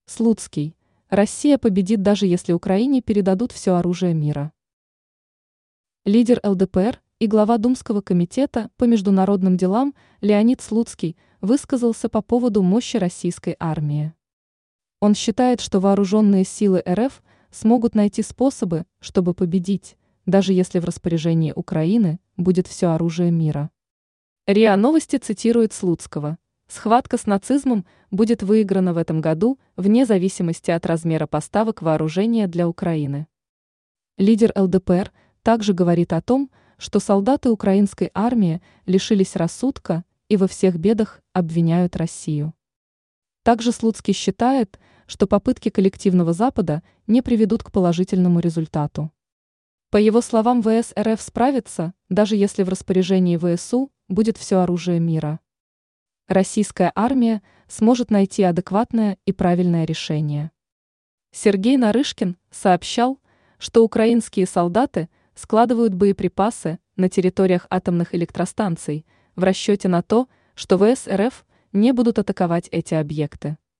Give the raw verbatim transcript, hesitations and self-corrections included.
Слуцкий. Россия победит, даже если Украине передадут все оружие мира. Лидер эл дэ пэ эр и глава Думского комитета по международным делам Леонид Слуцкий высказался по поводу мощи российской армии. Он считает, что вооруженные силы эр эф смогут найти способы, чтобы победить, даже если в распоряжении Украины будет все оружие мира. РИА Новости цитирует Слуцкого. Схватка с нацизмом будет выиграна в этом году вне зависимости от размера поставок вооружения для Украины. Лидер эл дэ пэ эр также говорит о том, что солдаты украинской армии лишились рассудка и во всех бедах обвиняют Россию. Также Слуцкий считает, что попытки коллективного Запада не приведут к положительному результату. По его словам, вэ эс эр эф справится, даже если в распоряжении вэ эс у будет все оружие мира. Российская армия сможет найти адекватное и правильное решение. Сергей Нарышкин сообщал, что украинские солдаты складывают боеприпасы на территориях атомных электростанций в расчете на то, что вэ эс эр эф не будут атаковать эти объекты.